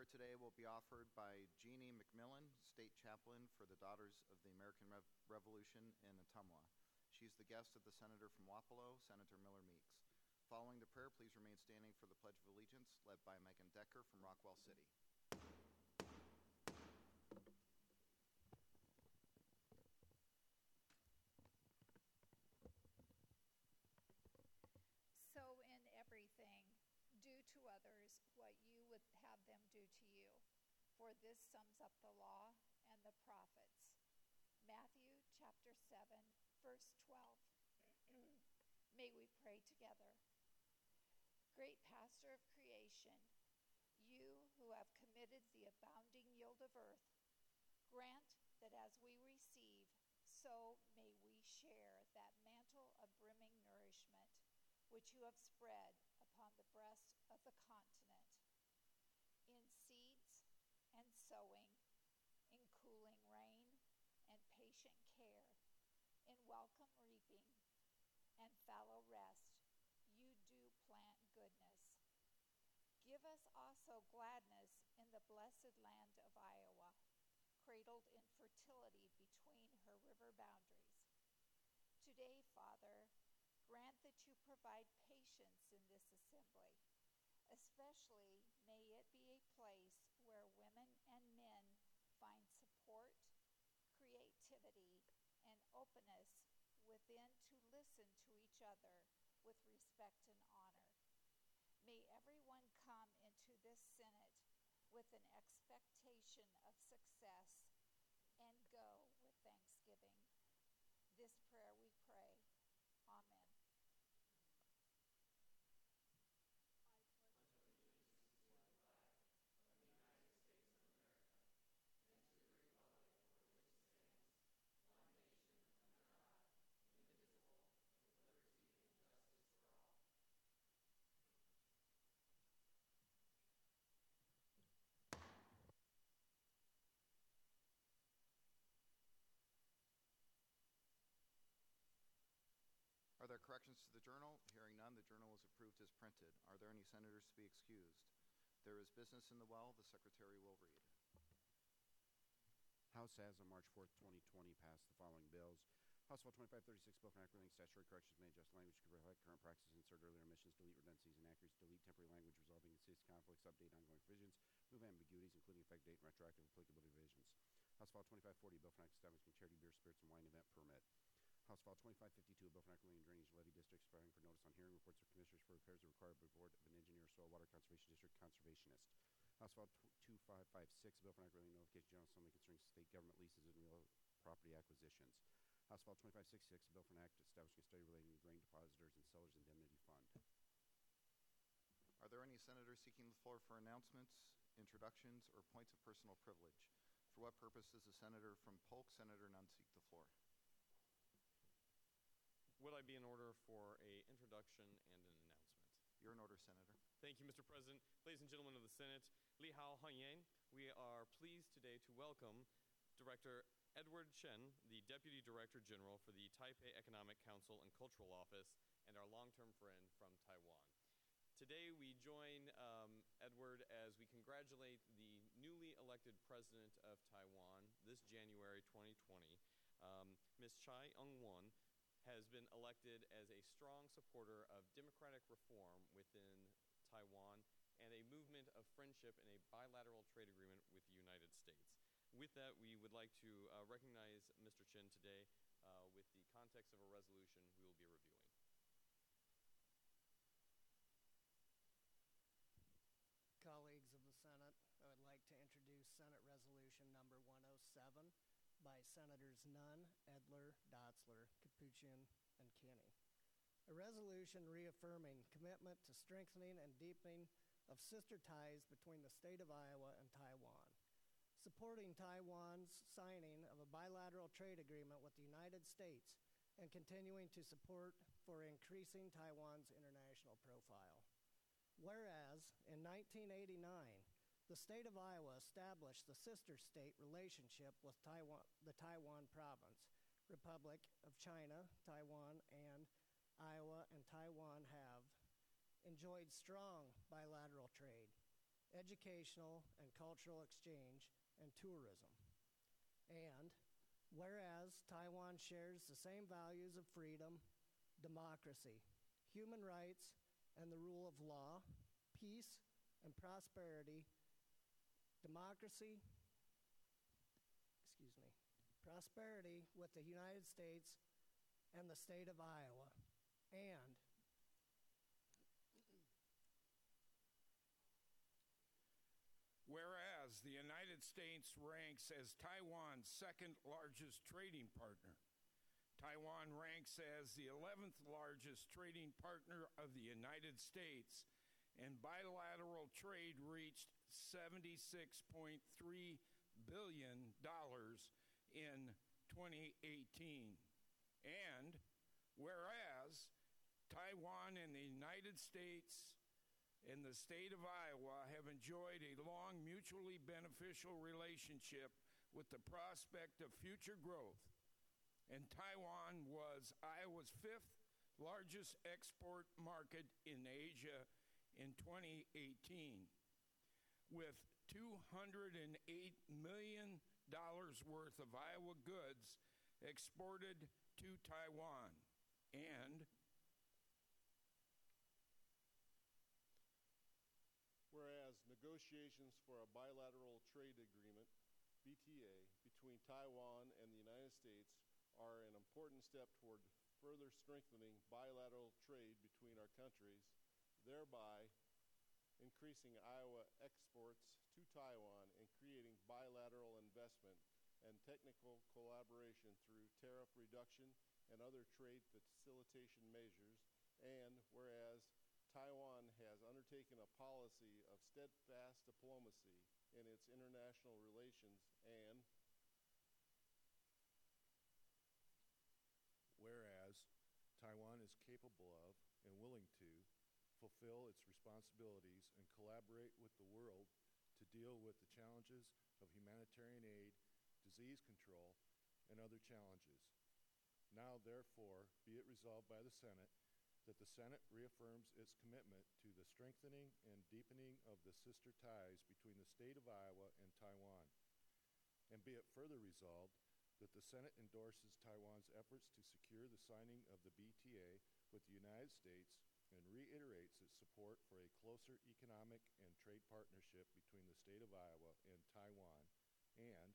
prayer today will be offered by Jeannie McMillan, State Chaplain for the Daughters of the American Revolution in Ottumwa. She's the guest of the Senator from Wapello, Senator Miller Meeks. Following the prayer, please remain standing for the Pledge of Allegiance, led by Megan Decker from Rockwell City. So in everything, do to others what you would have them do to you. For this sums up the law and the prophets. Matthew chapter 7, verse 12. May we pray together. Great Pastor of creation, you who have committed the abounding yield of earth, grant that as we receive, so may we share that mantle of brimming nourishment which you have spread upon the breast of the continent, in seeds and sowing, in cooling rain and patient care, in welcome reaping and fallow rest, you do plant goodness. Give us also gladness in the blessed land of Iowa, cradled in fertility between her river boundaries. Today, Father, grant that you provide patience in this assembly. Especially may it be a place where women and men find support, creativity, and openness within to listen to each other with respect and honor. May everyone come into this Senate with an expectation of success and go with thanksgiving. This prayer we pray. Amen. Are there corrections to the journal? Hearing none, the journal is approved as printed. Are there any senators to be excused? There is business in the well. The secretary will read. House has on March 4th, 2020 passed the following bills. House Bill 2536, Bill for an Act relating statutory corrections made just language to reflect current practices, insert earlier omissions, delete redundancies and inaccuracies, delete temporary language resolving existing conflicts, update ongoing provisions, remove ambiguities, including effect date and retroactive applicability provisions. House File 2540, Bill for an Act establishing charity beer, spirits, and wine event permit. House File 2552, a bill for an act relating drainage levy districts, providing for notice on hearing reports of commissioners for repairs required by the Board of an Engineer, Soil Water Conservation District Conservationist. House File 2556, a bill for an act relating notification to General Assembly concerning state government leases and real property acquisitions. House File 2566, a bill for an act establishing a study relating to grain depositors and sellers indemnity fund. Are there any senators seeking the floor for announcements, introductions, or points of personal privilege? For what purpose does the senator from Polk, Senator Nunn, seek the floor? Would I be in order for an introduction and an announcement? You're in order, Senator. Thank you, Mr. President. Ladies and gentlemen of the Senate, Li Hao Hanyang, we are pleased today to welcome Director Edward Chen, the Deputy Director General for the Taipei Economic Council and Cultural Office, and our long-term friend from Taiwan. Today we join Edward as we congratulate the newly elected President of Taiwan this January 2020, Ms. Tsai Ing-wen, has been elected as a strong supporter of democratic reform within Taiwan and a movement of friendship and a bilateral trade agreement with the United States. With that, we would like to recognize Mr. Chen today with the context of a resolution we will be reviewing. Colleagues of the Senate, I would like to introduce Senate Resolution number 107 by Senators Nunn, Edler, Dotzler, Capuchin, and Kinney. A resolution reaffirming commitment to strengthening and deepening of sister ties between the state of Iowa and Taiwan, supporting Taiwan's signing of a bilateral trade agreement with the United States, and continuing to support for increasing Taiwan's international profile. Whereas, in 1989, the state of Iowa established the sister state relationship with Taiwan, the Taiwan province, Republic of China, Taiwan, and Iowa and Taiwan have enjoyed strong bilateral trade. educational and cultural exchange, and tourism. And whereas Taiwan shares the same values of freedom, democracy, human rights, and the rule of law, peace, and prosperity, prosperity with the United States and the state of Iowa, and whereas the United States ranks as Taiwan's second largest trading partner, Taiwan ranks as the 11th largest trading partner of the United States, and bilateral trade reached $76.3 billion in 2018. And whereas Taiwan and the United States and the state of Iowa have enjoyed a long mutually beneficial relationship with the prospect of future growth, and Taiwan was Iowa's fifth largest export market in Asia in 2018, with $208 million worth of Iowa goods exported to Taiwan. And whereas negotiations for a bilateral trade agreement, BTA, between Taiwan and the United States are an important step toward further strengthening bilateral trade between our countries, thereby increasing Iowa exports to Taiwan and creating bilateral investment and technical collaboration through tariff reduction and other trade facilitation measures. And whereas Taiwan has undertaken a policy of steadfast diplomacy in its international relations, and whereas Taiwan is capable of and willing to fulfill its responsibilities and collaborate with the world to deal with the challenges of humanitarian aid, disease control, and other challenges. Now, therefore, be it resolved by the Senate that the Senate reaffirms its commitment to the strengthening and deepening of the sister ties between the state of Iowa and Taiwan. And be it further resolved that the Senate endorses Taiwan's efforts to secure the signing of the BTA with the United States and reiterates its support for a closer economic and trade partnership between the state of Iowa and Taiwan. And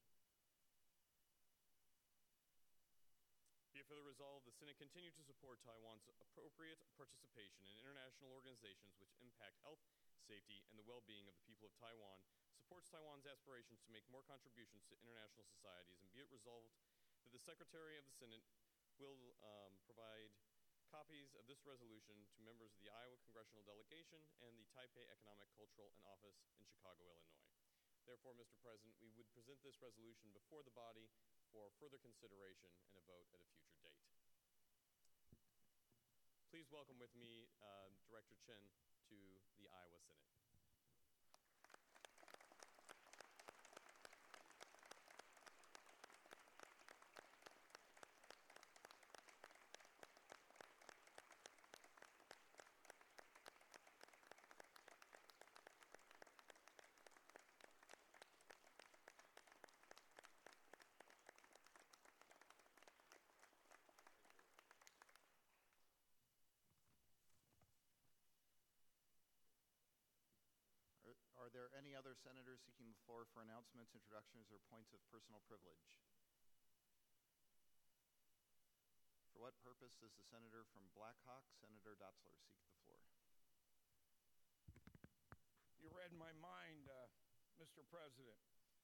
be it further resolved, the Senate continue to support Taiwan's appropriate participation in international organizations which impact health, safety, and the well-being of the people of Taiwan, supports Taiwan's aspirations to make more contributions to international societies, and be it resolved that the Secretary of the Senate will provide copies of this resolution to members of the Iowa Congressional Delegation and the Taipei Economic, Cultural, and Office in Chicago, Illinois. Therefore, Mr. President, we would present this resolution before the body for further consideration and a vote at a future date. Please welcome with me Director Chen to the Iowa Senate. Are there any other senators seeking the floor for announcements, introductions, or points of personal privilege? For what purpose does the senator from Black Hawk, Senator Dotzler, seek the floor? You read my mind, Mr. President.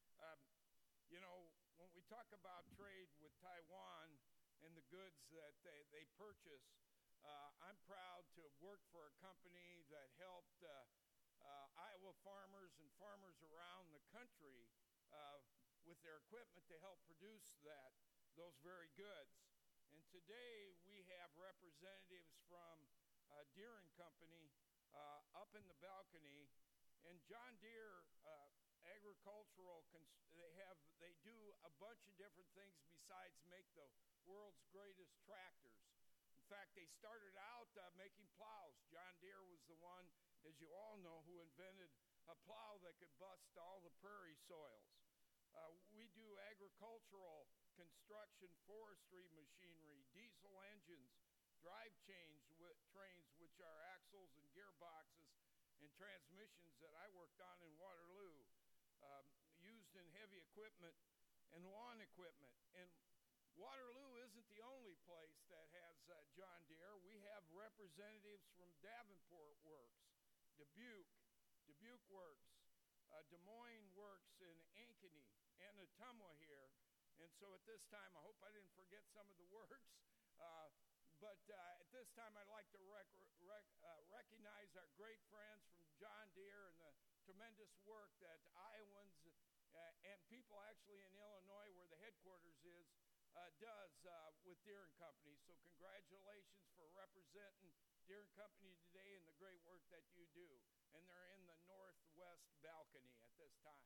When we talk about trade with Taiwan and the goods that they purchase, I'm proud to have worked for a company that helped Iowa farmers and farmers around the country with their equipment to help produce those very goods. And today we have representatives from Deere and Company up in the balcony, and John Deere Agricultural, they do a bunch of different things besides make the world's greatest tractors. In fact, they started out making plows. John Deere was the one, as you all know, who invented a plow that could bust all the prairie soils. We do agricultural, construction, forestry machinery, diesel engines, drive trains, which are axles and gearboxes and transmissions that I worked on in Waterloo, used in heavy equipment and lawn equipment. And Waterloo isn't the only place that has John Deere. We have representatives from Davenport Works, Dubuque Works, Des Moines Works in Ankeny, and Ottumwa here. And so at this time, I hope I didn't forget some of the works. But at this time, I'd like to recognize our great friends from John Deere and the tremendous work that Iowans and people actually in Illinois, where the headquarters is, does with Deere & Company. So congratulations for representing Deere & Company today and the great work that you do. And they're in the northwest balcony at this time.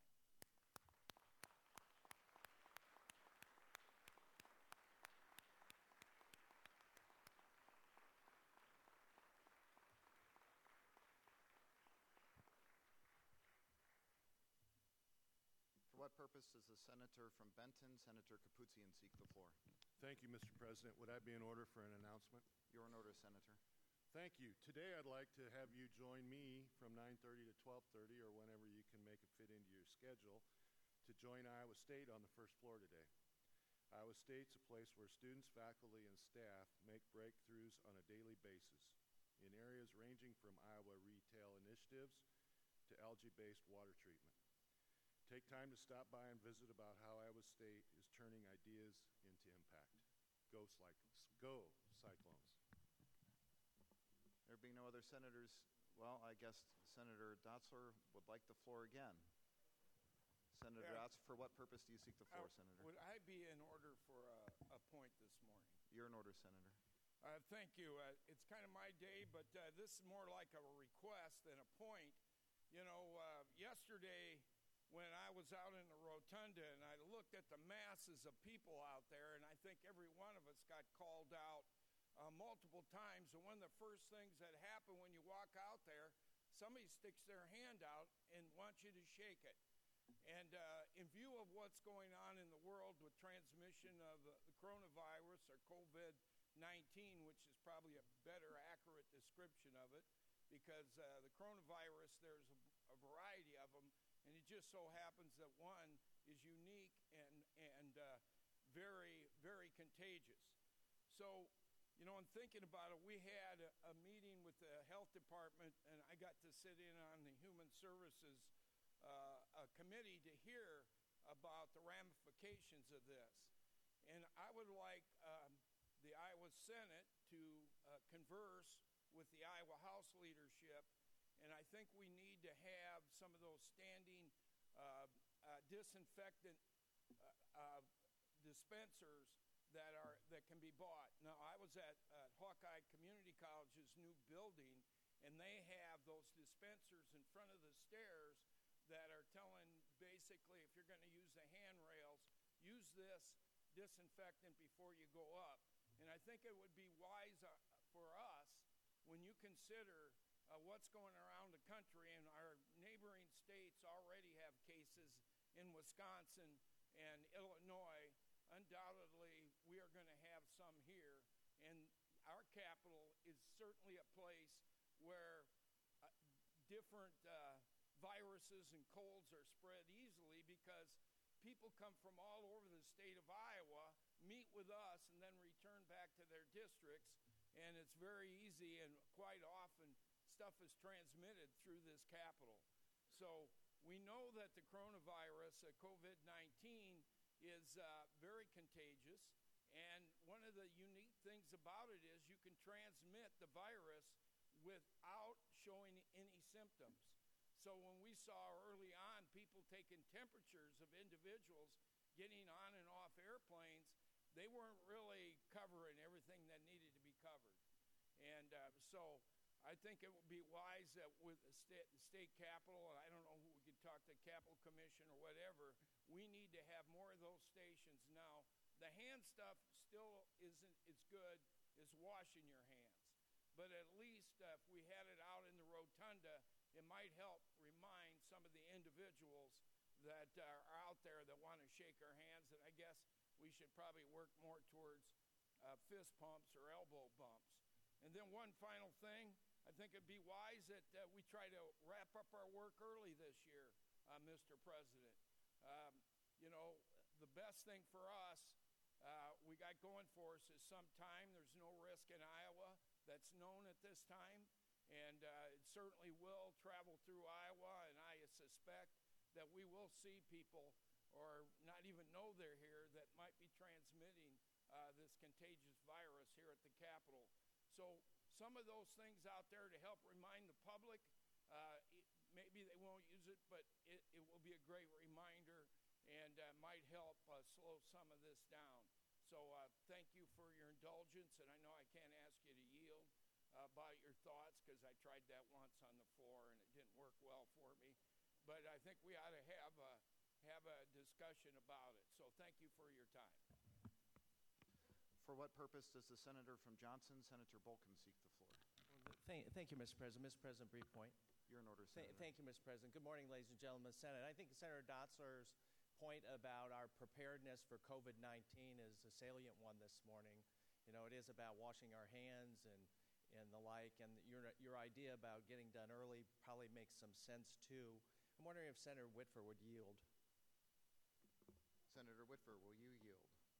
For what purpose does the senator from Benton, Senator Kaputsian, seek the floor? Thank you, Mr. President. Would I be in order for an announcement? You're in order, Senator. Thank you. Today I'd like to have you join me from 9:30 to 12:30 or whenever you can make it fit into your schedule to join Iowa State on the first floor today. Iowa State's a place where students, faculty, and staff make breakthroughs on a daily basis in areas ranging from Iowa retail initiatives to algae-based water treatment. Take time to stop by and visit about how Iowa State is turning ideas into impact. Go Cyclones. There being no other senators, well, I guess Senator Dotzler would like the floor again. Senator Dotzler, for what purpose do you seek the floor, Senator? Would I be in order for a point this morning? You're in order, Senator. Thank you. It's kind of my day, but this is more like a request than a point. You know, yesterday when I was out in the rotunda and I looked at the masses of people out there, and I think every one of us got called out multiple times, and one of the first things that happen when you walk out there, somebody sticks their hand out and wants you to shake it. And in view of what's going on in the world with transmission of the coronavirus or COVID-19, which is probably a better accurate description of it, because the coronavirus, there's a variety of them, and it just so happens that one is unique and very, very contagious. So, you know, in thinking about it, we had a meeting with the health department, and I got to sit in on the human services committee to hear about the ramifications of this. And I would like the Iowa Senate to converse with the Iowa House leadership, and I think we need to have some of those standing disinfectant dispensers that can be bought. Now, I was at Hawkeye Community College's new building, and they have those dispensers in front of the stairs that are telling basically if you're going to use the handrails, use this disinfectant before you go up. And I think it would be wise for us, when you consider what's going around the country, and our neighboring states already have cases in Wisconsin and Illinois. Undoubtedly, we are going to have some here, and our capital is certainly a place where different viruses and colds are spread easily, because people come from all over the state of Iowa, meet with us, and then return back to their districts, and it's very easy, and quite often stuff is transmitted through this capital. So we know that the coronavirus, COVID-19, is very contagious, and one of the unique things about it is you can transmit the virus without showing any symptoms. So when we saw early on people taking temperatures of individuals getting on and off airplanes, they weren't really covering everything that needed to be covered. And so I think it would be wise that with the state capitol, and I don't know who we could talk to, Capitol Commission or whatever, we need to have more of those stations. Now, the hand stuff still isn't as good as washing your hands. But at least if we had it out in the rotunda, it might help remind some of the individuals that are out there that want to shake our hands, and I guess we should probably work more towards fist pumps or elbow bumps. And then one final thing, I think it'd be wise that we try to wrap up our work early this year, Mr. President. You know, the best thing for us we got going for us is some time. There's no risk in Iowa that's known at this time, and it certainly will travel through Iowa, and I suspect that we will see people or not even know they're here that might be transmitting this contagious virus here at the Capitol. So some of those things out there to help remind the public, maybe they won't use it, but it will be a great reminder and might help slow some of this down. So thank you for your indulgence, and I know I can't ask you to yield about your thoughts because I tried that once on the floor and it didn't work well for me. But I think we ought to have a discussion about it. So thank you for your time. For what purpose does the senator from Johnson, Senator Bolkin, seek the floor? Thank you, Mr. President. Mr. President, brief point. You're in order, Senator. Thank you, Mr. President. Good morning, ladies and gentlemen of the Senate. I think Senator Dotzler's point about our preparedness for COVID-19 is a salient one this morning. You know, it is about washing our hands and the like, and your idea about getting done early probably makes some sense, too. I'm wondering if Senator Whitfer would yield. Senator Whitfer, will you yield?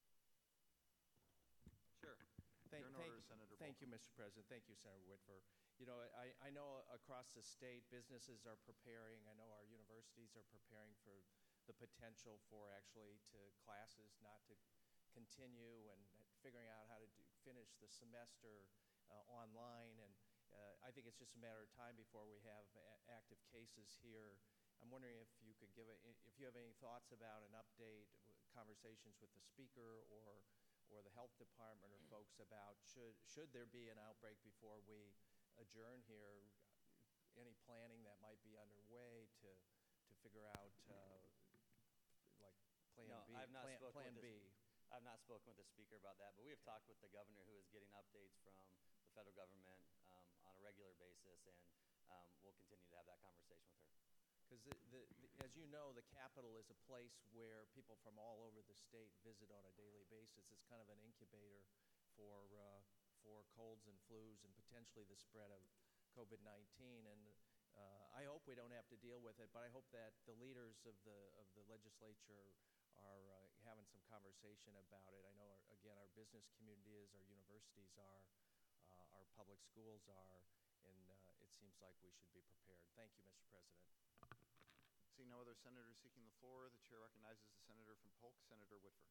Sure. You're in order, Senator Thank you, Bolkin. Mr. President. Thank you, Senator Whitfer. You know, I know across the state businesses are preparing. I know our universities are preparing for the potential for actually classes not to continue and figuring out how to finish the semester online. And I think it's just a matter of time before we have active cases here. I'm wondering if you could if you have any thoughts about an update, conversations with the speaker or the health department or folks about should there be an outbreak before we adjourn here, any planning that might be underway to figure out like plan No, B. I've not spoken plan with B. I've not spoken with the speaker about that, but we have talked with the governor, who is getting updates from the federal government on a regular basis, and we'll continue to have that conversation with her. Because as you know, the Capitol is a place where people from all over the state visit on a daily basis. It's kind of an incubator for colds and flus and potentially the spread of COVID-19. And I hope we don't have to deal with it, but I hope that the leaders of the legislature are having some conversation about it. I know, again, our business community is, our universities are, our public schools are, and it seems like we should be prepared. Thank you, Mr. President. Seeing no other senators seeking the floor, the chair recognizes the senator from Polk, Senator Whitfer.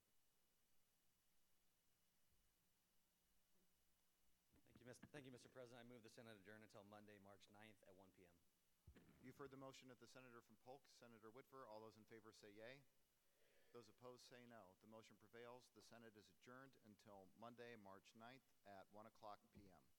Thank you, Mr. President. I move the Senate adjourn until Monday, March 9th at 1 p.m. You've heard the motion of the senator from Polk, Senator Whitfer. All those in favor say yea. Those opposed say no. The motion prevails. The Senate is adjourned until Monday, March 9th at 1 o'clock p.m.